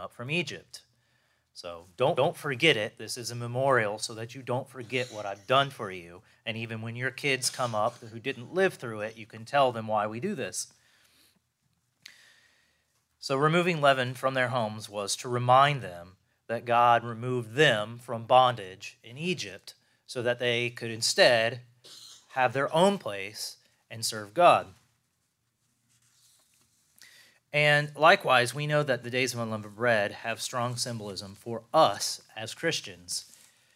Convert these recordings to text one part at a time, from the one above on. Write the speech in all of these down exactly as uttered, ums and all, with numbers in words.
up from Egypt. So don't, don't forget it. This is a memorial so that you don't forget what I've done for you. And even when your kids come up who didn't live through it, you can tell them why we do this. So removing leaven from their homes was to remind them that God removed them from bondage in Egypt so that they could instead have their own place and serve God. And likewise, we know that the days of unleavened bread have strong symbolism for us as Christians.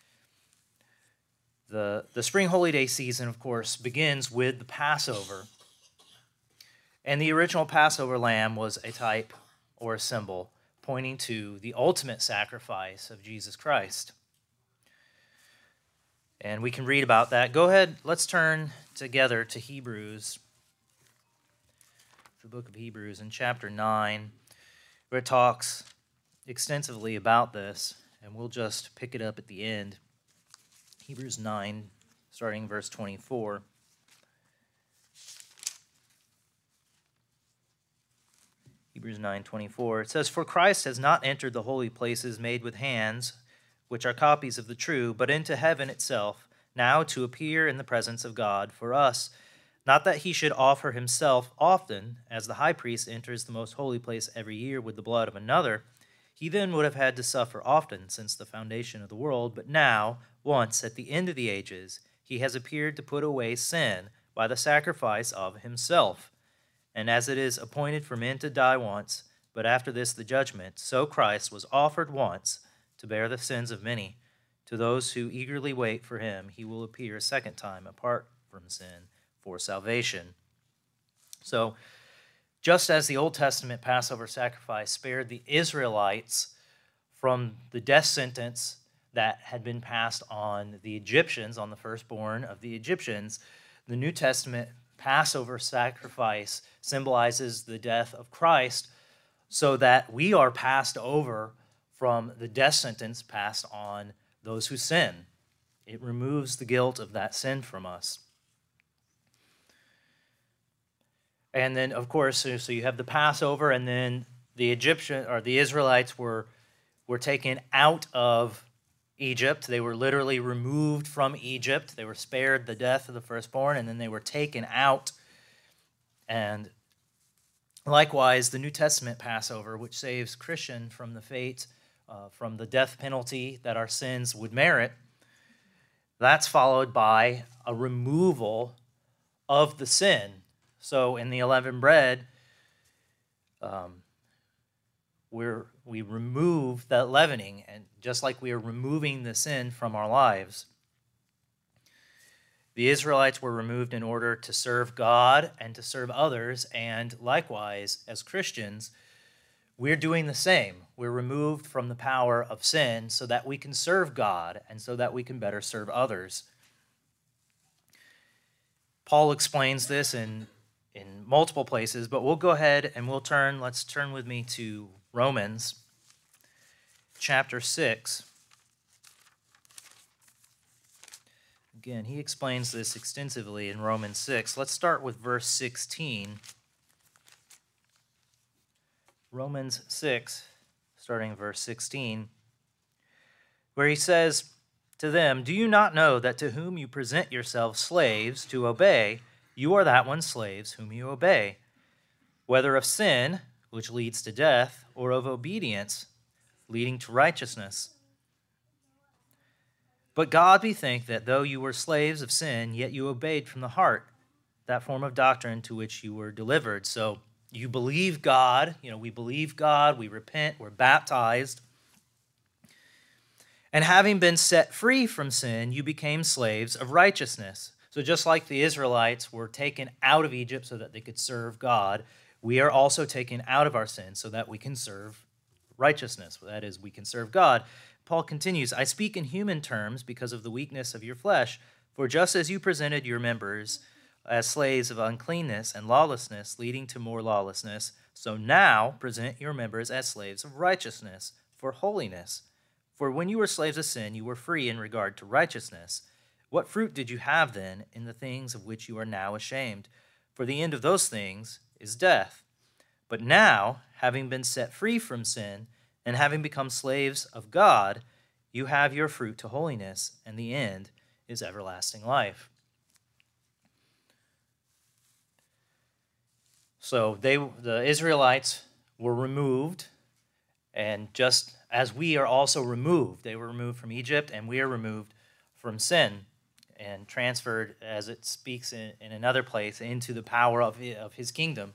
The, the spring holy day season, of course, begins with the Passover. And the original Passover lamb was a type or a symbol pointing to the ultimate sacrifice of Jesus Christ. And we can read about that. Go ahead, let's turn together to Hebrews, the book of Hebrews in chapter nine, where it talks extensively about this, and we'll just pick it up at the end. Hebrews nine, starting verse twenty-four. Hebrews nine twenty-four. It says, "For Christ has not entered the holy places made with hands, which are copies of the true, but into heaven itself, now to appear in the presence of God for us. Not that he should offer himself often, as the high priest enters the most holy place every year with the blood of another. He then would have had to suffer often since the foundation of the world, but now, once at the end of the ages, he has appeared to put away sin by the sacrifice of himself. And as it is appointed for men to die once, but after this the judgment, so Christ was offered once to bear the sins of many. To those who eagerly wait for him, he will appear a second time apart from sin for salvation." So, just as the Old Testament Passover sacrifice spared the Israelites from the death sentence that had been passed on the Egyptians, on the firstborn of the Egyptians, the New Testament Passover sacrifice symbolizes the death of Christ so that we are passed over from the death sentence passed on those who sin. It removes the guilt of that sin from us. And then, of course, so, so you have the Passover, and then the Egyptian or the Israelites were were taken out of Egypt. They were literally removed from Egypt. They were spared the death of the firstborn, and then they were taken out. And likewise, the New Testament Passover, which saves Christian from the fate, uh, from the death penalty that our sins would merit, that's followed by a removal of the sin. So in the unleavened bread, um, we're, we remove that leavening, and just like we are removing the sin from our lives. The Israelites were removed in order to serve God and to serve others, and likewise, as Christians, we're doing the same. We're removed from the power of sin so that we can serve God and so that we can better serve others. Paul explains this in in multiple places, but we'll go ahead and we'll turn, let's turn with me to Romans chapter six. Again, he explains this extensively in Romans six. Let's start with verse sixteen. Romans six, starting verse sixteen, where he says to them, "Do you not know that to whom you present yourselves slaves to obey, you are that one's slaves whom you obey, whether of sin, which leads to death, or of obedience, leading to righteousness? But God be thanked that though you were slaves of sin, yet you obeyed from the heart that form of doctrine to which you were delivered." So you believe God, you know, we believe God, we repent, we're baptized. "And having been set free from sin, you became slaves of righteousness." So just like the Israelites were taken out of Egypt so that they could serve God, we are also taken out of our sin so that we can serve righteousness. That is, we can serve God. Paul continues, "I speak in human terms because of the weakness of your flesh, for just as you presented your members as slaves of uncleanness and lawlessness, leading to more lawlessness, so now present your members as slaves of righteousness for holiness. For when you were slaves of sin, you were free in regard to righteousness. What fruit did you have then in the things of which you are now ashamed? For the end of those things is death. But now, having been set free from sin And having become slaves of God, you have your fruit to holiness, and the end is everlasting life. So they, the Israelites were removed, and just as we are also removed, they were removed from Egypt, and we are removed from sin and transferred, as it speaks in, in another place, into the power of, of his kingdom.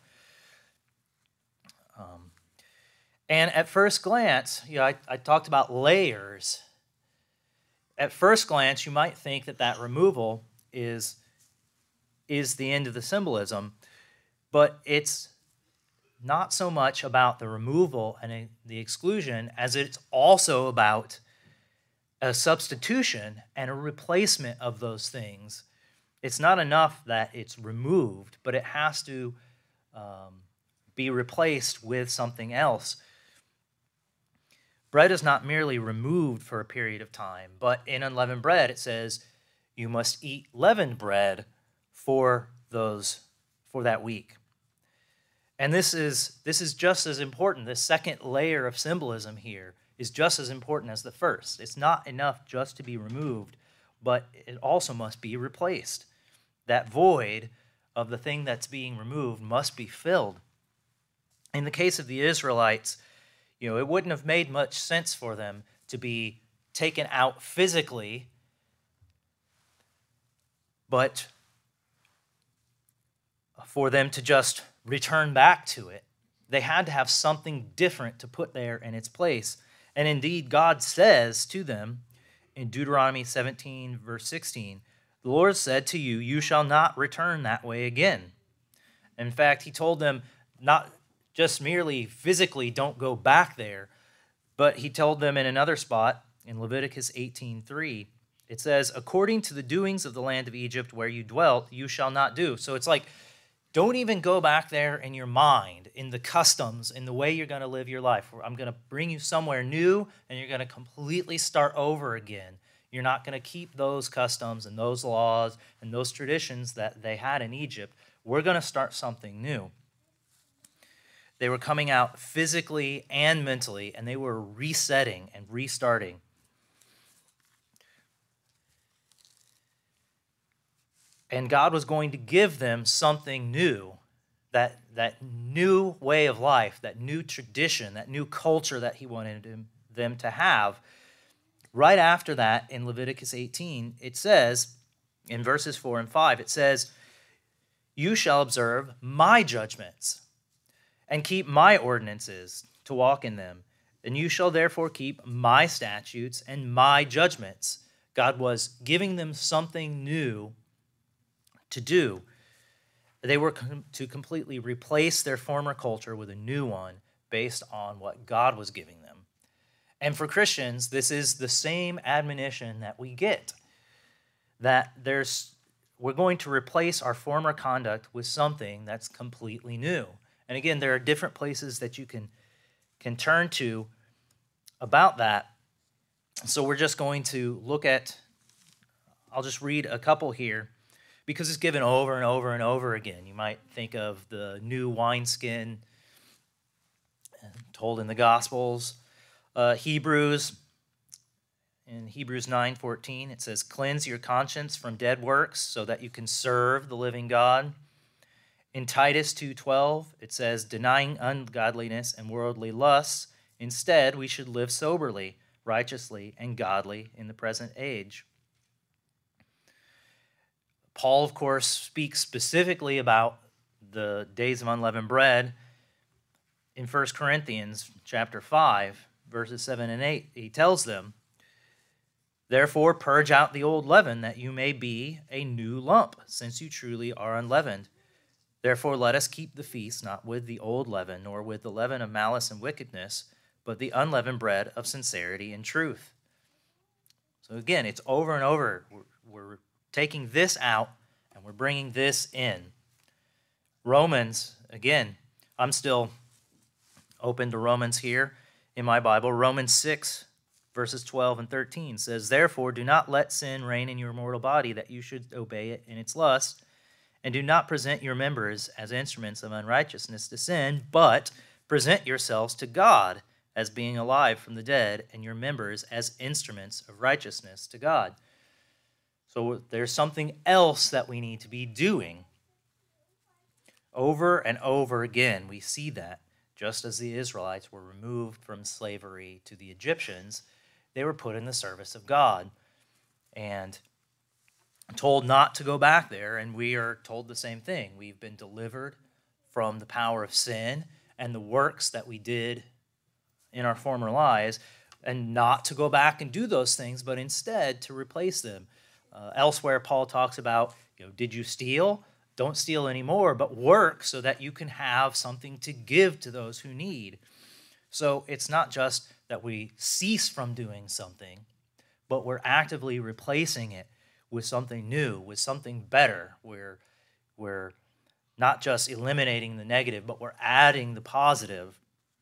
Um, and at first glance, you know, I, I talked about layers. At first glance, you might think that that removal is, is the end of the symbolism, but it's not so much about the removal and the exclusion as it's also about a substitution and a replacement of those things. It's not enough that it's removed, but it has to um, be replaced with something else. Bread is not merely removed for a period of time, but in unleavened bread it says you must eat leavened bread for those for that week. And this is this is just as important. This second layer of symbolism here is just as important as the first. It's not enough just to be removed, but it also must be replaced. That void of the thing that's being removed must be filled. In the case of the Israelites, you know, it wouldn't have made much sense for them to be taken out physically, but for them to just return back to it. They had to have something different to put there in its place. And indeed, God says to them in Deuteronomy seventeen, verse sixteen, the Lord said to you, you shall not return that way again. In fact, he told them not just merely physically don't go back there, but he told them in another spot in Leviticus eighteen three, it says, according to the doings of the land of Egypt where you dwelt, you shall not do. So it's like, don't even go back there in your mind, in the customs, in the way you're going to live your life. I'm going to bring you somewhere new, and you're going to completely start over again. You're not going to keep those customs and those laws and those traditions that they had in Egypt. We're going to start something new. They were coming out physically and mentally, and they were resetting and restarting. And God was going to give them something new, that, that new way of life, that new tradition, that new culture that he wanted them to have. Right after that, in Leviticus eighteen, it says, in verses four and five, it says, you shall observe my judgments and keep my ordinances to walk in them. And you shall therefore keep my statutes and my judgments. God was giving them something new to do. They were com- to completely replace their former culture with a new one based on what God was giving them. And for Christians, this is the same admonition that we get, that there's we're going to replace our former conduct with something that's completely new. And again, there are different places that you can, can turn to about that. So we're just going to look at, I'll just read a couple here, because it's given over and over and over again. You might think of the new wineskin told in the Gospels. Uh, Hebrews, in Hebrews nine fourteen, it says, cleanse your conscience from dead works so that you can serve the living God. In Titus two twelve, it says, denying ungodliness and worldly lusts, instead we should live soberly, righteously, and godly in the present age. Paul, of course, speaks specifically about the days of unleavened bread in First Corinthians chapter five, verses seven and eight. He tells them, therefore purge out the old leaven, that you may be a new lump, since you truly are unleavened. Therefore let us keep the feast, not with the old leaven, nor with the leaven of malice and wickedness, but the unleavened bread of sincerity and truth. So again, it's over and over. We're, we're taking this out, and we're bringing this in. Romans, again, I'm still open to Romans here in my Bible. Romans six, verses twelve and thirteen says, therefore do not let sin reign in your mortal body, that you should obey it in its lust, and do not present your members as instruments of unrighteousness to sin, but present yourselves to God as being alive from the dead, and your members as instruments of righteousness to God. So there's something else that we need to be doing. Over and over again, we see that. Just as the Israelites were removed from slavery to the Egyptians, they were put in the service of God and told not to go back there, and we are told the same thing. We've been delivered from the power of sin and the works that we did in our former lives, and not to go back and do those things, but instead to replace them. Uh, elsewhere, Paul talks about, you know, did you steal? Don't steal anymore, but work so that you can have something to give to those who need. So it's not just that we cease from doing something, but we're actively replacing it with something new, with something better. We're, we're not just eliminating the negative, but we're adding the positive.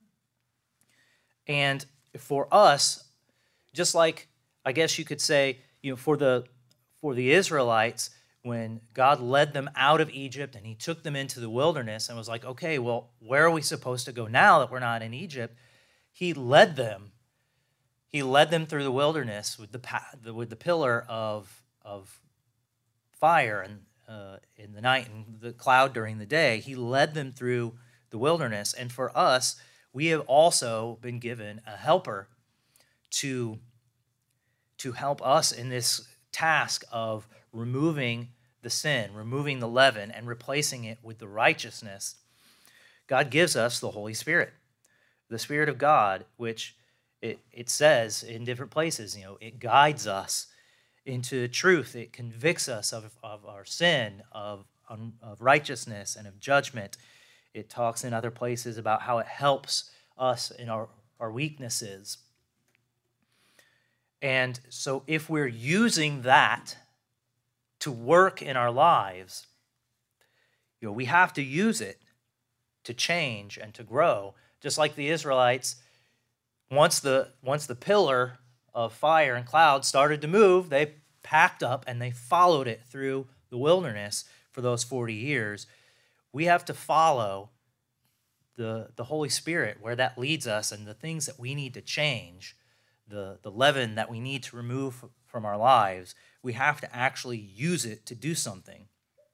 And for us, just like, I guess you could say, you know, for the for the Israelites, when God led them out of Egypt and he took them into the wilderness and was like, okay, well, where are we supposed to go now that we're not in Egypt? He led them. He led them through the wilderness with the with the pillar of of fire and uh, in the night and the cloud during the day. He led them through the wilderness. And for us, we have also been given a helper to, to help us in this task of removing the sin, removing the leaven, and replacing it with the righteousness. God gives us the Holy Spirit, the Spirit of God, which it, it says in different places, you know, it guides us into truth. It convicts us of, of our sin, of, of righteousness, and of judgment. It talks in other places about how it helps us in our, our weaknesses. And so if we're using that to work in our lives, you know, we have to use it to change and to grow. Just like the Israelites, once the, once the pillar of fire and cloud started to move, they packed up and they followed it through the wilderness for those forty years. We have to follow the, the Holy Spirit where that leads us and the things that we need to change, the, the leaven that we need to remove from our lives. We have to actually use it to do something.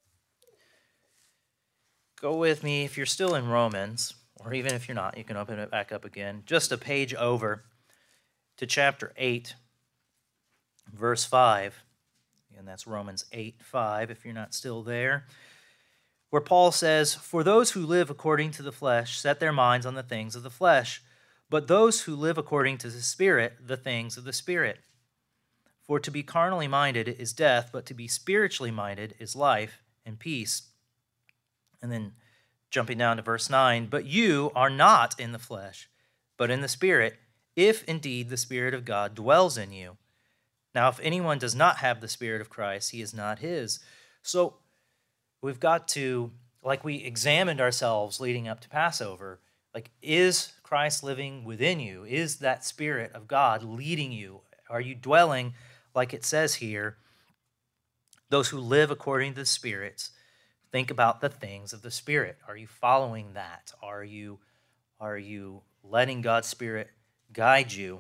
Go with me, if you're still in Romans, or even if you're not, you can open it back up again, just a page over to chapter eight, verse five. And that's Romans eight, five, if you're not still there, where Paul says, "For those who live according to the flesh set their minds on the things of the flesh, but those who live according to the Spirit, the things of the Spirit. For to be carnally minded is death, but to be spiritually minded is life and peace." And then jumping down to verse nine, "But you are not in the flesh, but in the Spirit, if indeed the Spirit of God dwells in you. Now, if anyone does not have the Spirit of Christ, he is not his." So we've got to, like we examined ourselves leading up to Passover, like, is Christ living within you? Is that Spirit of God leading you? Are you dwelling, like it says here, those who live according to the Spirit, think about the things of the Spirit. Are you following that? Are you, are you letting God's Spirit guide you?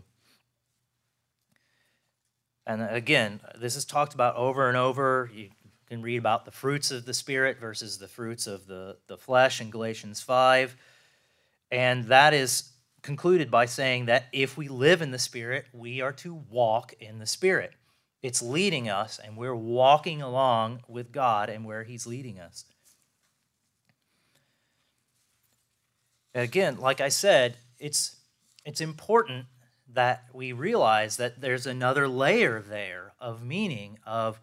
And again, this is talked about over and over. You can read about the fruits of the Spirit versus the fruits of the, the flesh in Galatians five. And that is concluded by saying that if we live in the Spirit, we are to walk in the Spirit. It's leading us, and we're walking along with God and where he's leading us. Again, like I said, it's, it's important that we realize that there's another layer there of meaning, of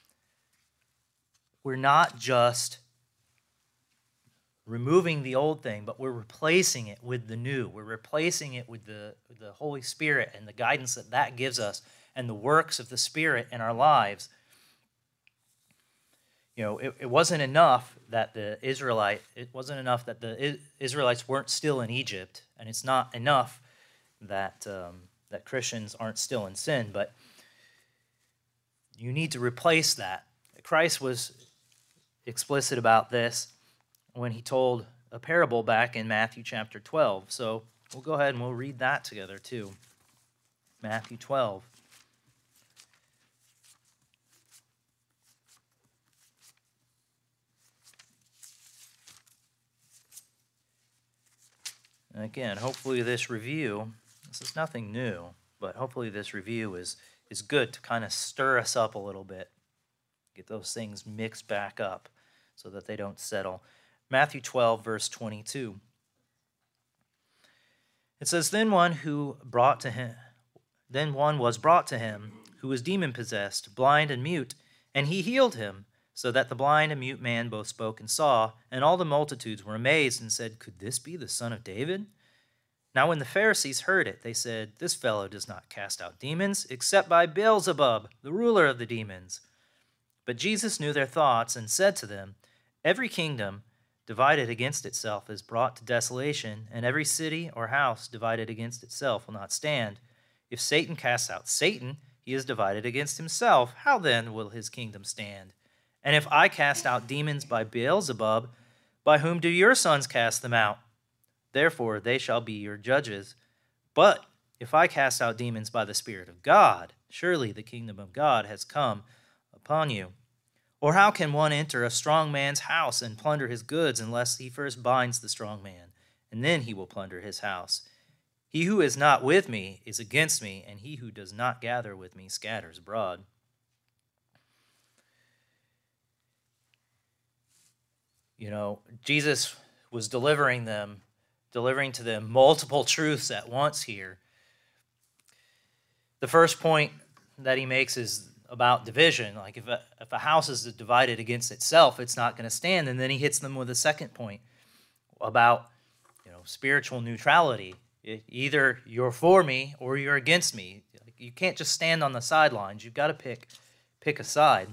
we're not just removing the old thing, but we're replacing it with the new. We're replacing it with the, the Holy Spirit and the guidance that that gives us and the works of the Spirit in our lives. You know, it, it wasn't enough that the Israelite, it wasn't enough that the Israelites weren't still in Egypt, and it's not enough that um, that Christians aren't still in sin, but you need to replace that. Christ was explicit about this when he told a parable back in Matthew chapter twelve. So we'll go ahead and we'll read that together too. Matthew twelve. And again, hopefully this review, this is nothing new, but hopefully this review is, is good to kind of stir us up a little bit. Get those things mixed back up so that they don't settle. Matthew twelve, verse twenty-two. It says, Then one who brought to him, then one was brought to him who was demon-possessed, blind and mute, and he healed him, so that the blind and mute man both spoke and saw, and all the multitudes were amazed and said, Could this be the son of David? Now when the Pharisees heard it, they said, This fellow does not cast out demons, except by Beelzebub, the ruler of the demons. But Jesus knew their thoughts and said to them, Every kingdom divided against itself is brought to desolation, and every city or house divided against itself will not stand. If Satan casts out Satan, he is divided against himself. How then will his kingdom stand? And if I cast out demons by Beelzebub, by whom do your sons cast them out? Therefore they shall be your judges. But if I cast out demons by the Spirit of God, surely the kingdom of God has come upon you. Or how can one enter a strong man's house and plunder his goods unless he first binds the strong man, and then he will plunder his house? He who is not with me is against me, and he who does not gather with me scatters abroad. You know, Jesus was delivering them, delivering to them multiple truths at once here. The first point that he makes is about division. Like if a, if a house is divided against itself, it's not going to stand. And then he hits them with a second point about, you know, spiritual neutrality. It, either you're for me or you're against me. Like, you can't just stand on the sidelines. You've got to pick pick a side.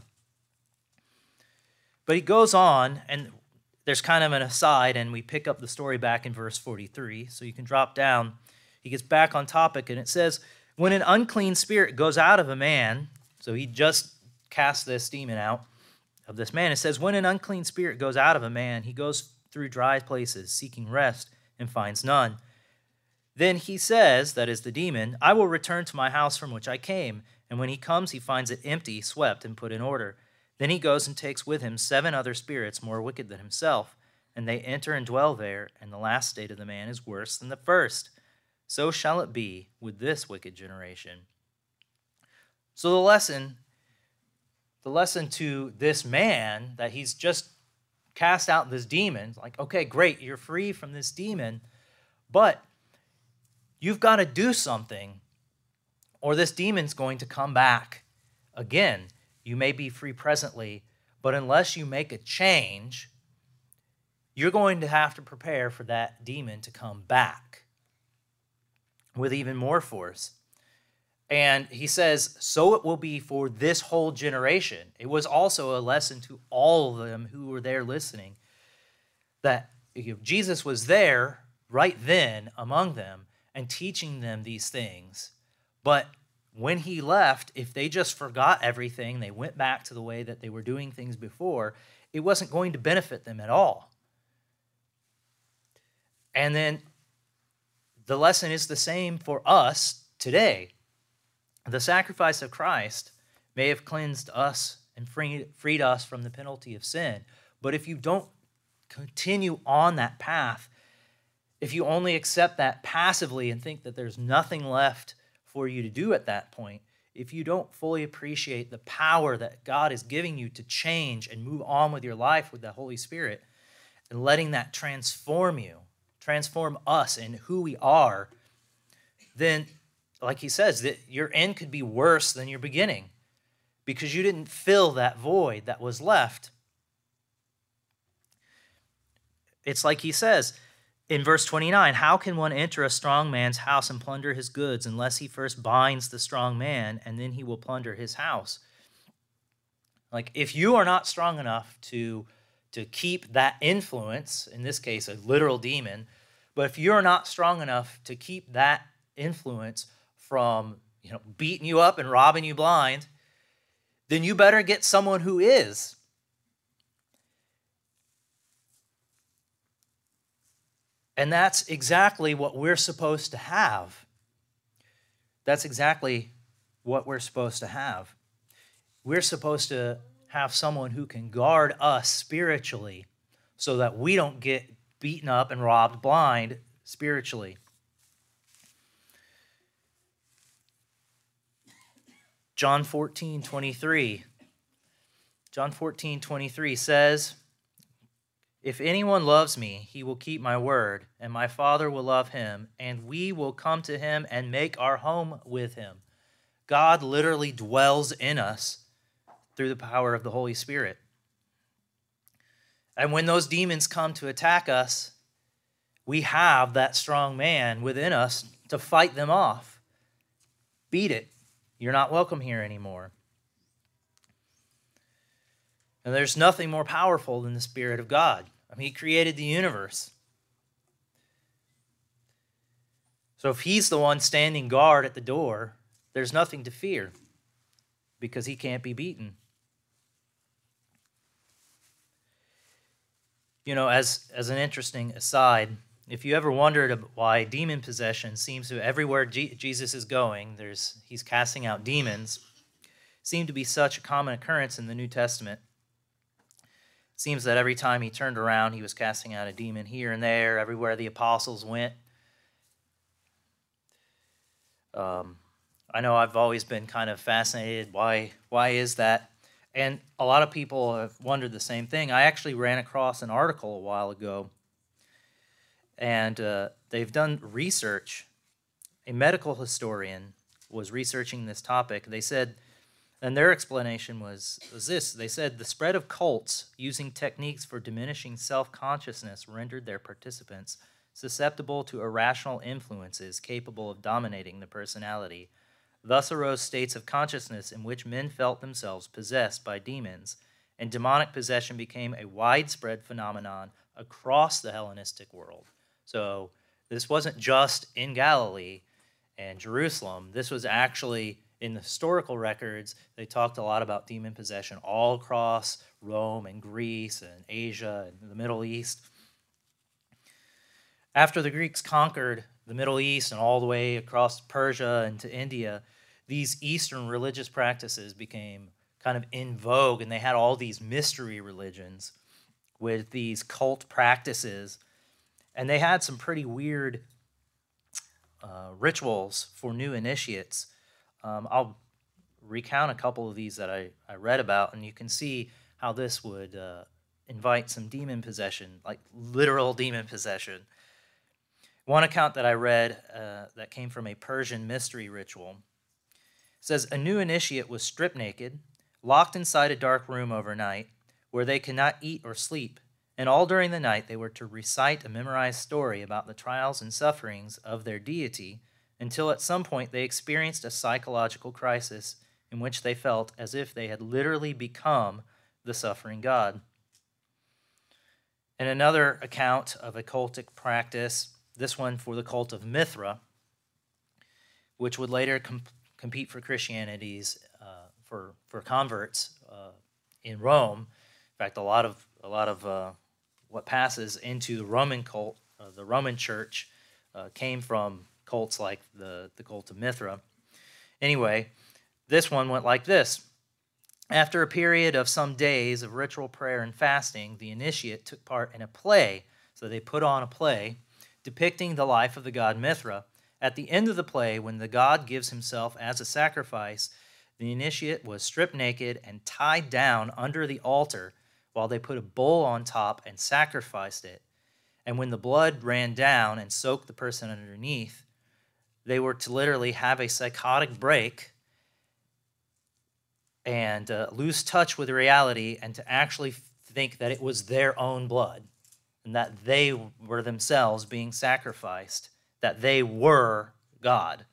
But he goes on, and there's kind of an aside, and we pick up the story back in verse forty-three. So you can drop down. He gets back on topic, and it says, when an unclean spirit goes out of a man, so he just cast this demon out of this man. It says, when an unclean spirit goes out of a man, he goes through dry places, seeking rest, and finds none. Then he says, that is the demon, I will return to my house from which I came. And when he comes, he finds it empty, swept, and put in order. Then he goes and takes with him seven other spirits more wicked than himself, and they enter and dwell there, and the last state of the man is worse than the first. So shall it be with this wicked generation. So the lesson, the lesson to this man, that he's just cast out this demon, like, okay, great, you're free from this demon, but you've got to do something, or this demon's going to come back again. You may be free presently, but unless you make a change, you're going to have to prepare for that demon to come back with even more force. And he says, so it will be for this whole generation. It was also a lesson to all of them who were there listening, that you know, Jesus was there right then among them and teaching them these things. But when he left, if they just forgot everything, they went back to the way that they were doing things before, it wasn't going to benefit them at all. And then the lesson is the same for us today. The sacrifice of Christ may have cleansed us and freed, freed us from the penalty of sin. But if you don't continue on that path, if you only accept that passively and think that there's nothing left for you to do at that point, if you don't fully appreciate the power that God is giving you to change and move on with your life with the Holy Spirit and letting that transform you, transform us in who we are, then, like he says, that your end could be worse than your beginning because you didn't fill that void that was left. It's like he says in verse twenty-nine, how can one enter a strong man's house and plunder his goods unless he first binds the strong man, and then he will plunder his house? Like, if you are not strong enough to, to keep that influence, in this case, a literal demon, but if you're not strong enough to keep that influence from, you know, beating you up and robbing you blind, then you better get someone who is. And that's exactly what we're supposed to have. That's exactly what we're supposed to have. We're supposed to have someone who can guard us spiritually so that we don't get beaten up and robbed blind spiritually. John fourteen twenty-three. John fourteen twenty-three says, "If anyone loves me, he will keep my word, and my Father will love him, and we will come to him and make our home with him." God literally dwells in us through the power of the Holy Spirit. And when those demons come to attack us, we have that strong man within us to fight them off. Beat it. You're not welcome here anymore. And there's nothing more powerful than the Spirit of God. I mean, he created the universe. So if he's the one standing guard at the door, there's nothing to fear because he can't be beaten. You know, as, as an interesting aside, if you ever wondered why demon possession seems to, everywhere G- Jesus is going, there's he's casting out demons, seemed to be such a common occurrence in the New Testament. It seems that every time he turned around, he was casting out a demon here and there, everywhere the apostles went. Um, I know I've always been kind of fascinated, why, why is that? And a lot of people have wondered the same thing. I actually ran across an article a while ago, and uh, they've done research. A medical historian was researching this topic. They said, and their explanation was, was this. They said the spread of cults using techniques for diminishing self-consciousness rendered their participants susceptible to irrational influences capable of dominating the personality. Thus arose states of consciousness in which men felt themselves possessed by demons, and demonic possession became a widespread phenomenon across the Hellenistic world. So this wasn't just in Galilee and Jerusalem. This was actually, in the historical records, they talked a lot about demon possession all across Rome and Greece and Asia and the Middle East. After the Greeks conquered the Middle East and all the way across Persia and to India, these Eastern religious practices became kind of in vogue, and they had all these mystery religions with these cult practices, and they had some pretty weird uh, rituals for new initiates. Um, I'll recount a couple of these that I, I read about, and you can see how this would uh, invite some demon possession, like literal demon possession. One account that I read uh, that came from a Persian mystery ritual says a new initiate was stripped naked, locked inside a dark room overnight, where they could not eat or sleep, and all during the night they were to recite a memorized story about the trials and sufferings of their deity, until at some point they experienced a psychological crisis in which they felt as if they had literally become the suffering God. In another account of a cultic practice, this one for the cult of Mithra, which would later com- compete for Christianity's uh, for for converts uh, in Rome. In fact, a lot of a lot of uh, what passes into the Roman cult, uh, the Roman Church, uh, came from cults like the the cult of Mithra. Anyway, this one went like this. After a period of some days of ritual prayer and fasting, the initiate took part in a play. So they put on a play depicting the life of the god Mithra. At the end of the play, when the god gives himself as a sacrifice, the initiate was stripped naked and tied down under the altar while they put a bull on top and sacrificed it. And when the blood ran down and soaked the person underneath, they were to literally have a psychotic break and uh, lose touch with reality and to actually think that it was their own blood and that they were themselves being sacrificed, that they were God.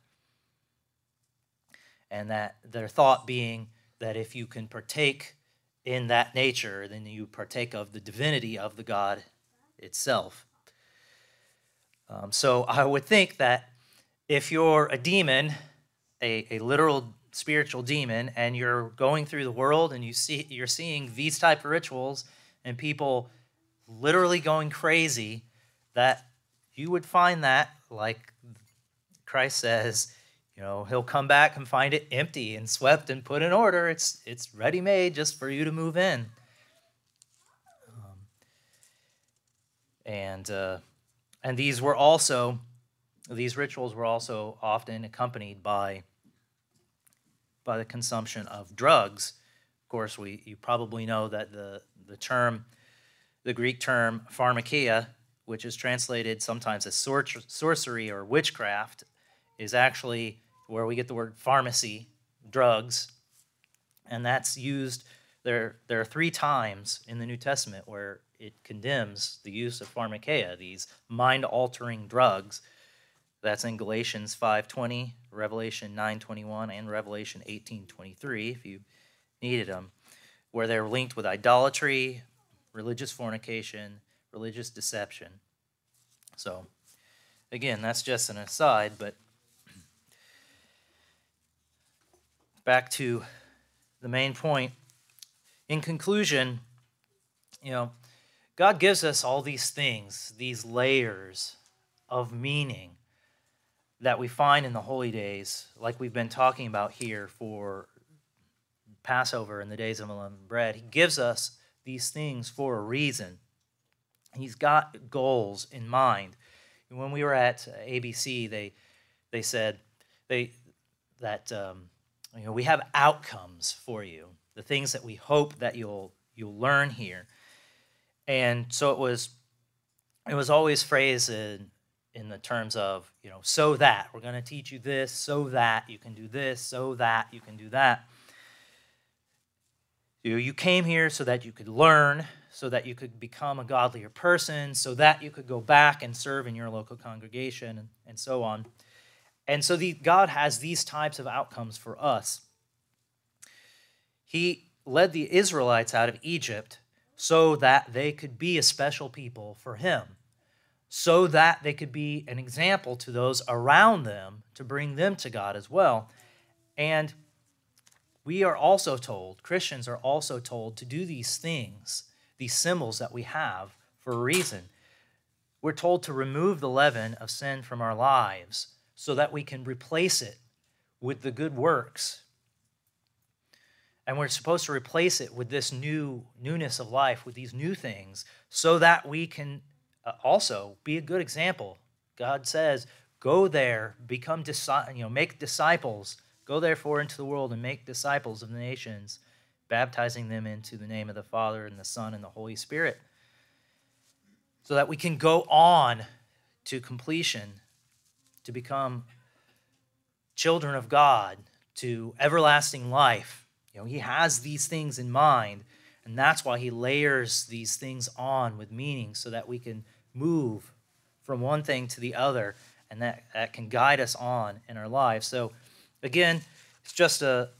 And that their thought being that if you can partake in that nature, then you partake of the divinity of the God itself. Um, so I would think that if you're a demon, a, a literal spiritual demon, and you're going through the world and you see you're seeing these type of rituals and people literally going crazy, that you would find that, like Christ says, you know, he'll come back and find it empty and swept and put in order. It's it's ready-made just for you to move in. Um, and uh, and these were also, these rituals were also often accompanied by by the consumption of drugs. Of course, we you probably know that the the term, the Greek term pharmakeia, which is translated sometimes as sorcery or witchcraft, is actually where we get the word pharmacy, drugs, and that's used, there, there are three times in the New Testament where it condemns the use of pharmakeia, these mind-altering drugs. That's in Galatians five twenty, Revelation nine twenty-one, and Revelation eighteen twenty-three, if you needed them, where they're linked with idolatry, religious fornication, religious deception. So, again, that's just an aside, but back to the main point. In conclusion, you know, God gives us all these things, these layers of meaning that we find in the holy days, like we've been talking about here for Passover and the days of unleavened bread. He gives us these things for a reason. He's got goals in mind. When we were at A B C, they they said they that um, you know, we have outcomes for you, the things that we hope that you'll you'll learn here. And so it was it was always phrased in, in the terms of, you know, so that we're going to teach you this, so that you can do this, so that you can do that. You, you came here so that you could learn, so that you could become a godlier person, so that you could go back and serve in your local congregation, and, and so on. And so the, God has these types of outcomes for us. He led the Israelites out of Egypt so that they could be a special people for him, so that they could be an example to those around them to bring them to God as well. And we are also told, Christians are also told to do these things, these symbols that we have, for a reason. We're told to remove the leaven of sin from our lives so that we can replace it with the good works. And we're supposed to replace it with this new newness of life, with these new things, so that we can also be a good example. God says, go there, become, you know, make disciples. Go therefore into the world and make disciples of the nations, baptizing them into the name of the Father and the Son and the Holy Spirit, so that we can go on to completion, to become children of God, to everlasting life. You know, he has these things in mind, and that's why he layers these things on with meaning, so that we can move from one thing to the other, and that, that can guide us on in our lives. So, again, it's just a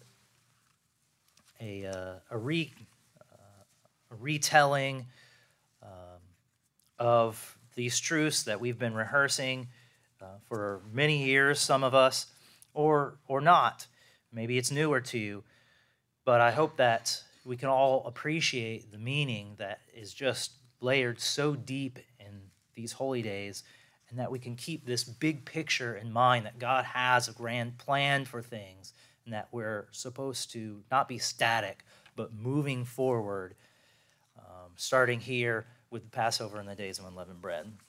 a uh, a, re, uh, a retelling um, of these truths that we've been rehearsing uh, for many years, some of us, or or not. Maybe it's newer to you, but I hope that we can all appreciate the meaning that is just layered so deep in these holy days, and that we can keep this big picture in mind, that God has a grand plan for things, and that we're supposed to not be static, but moving forward, um, starting here with the Passover and the days of unleavened bread.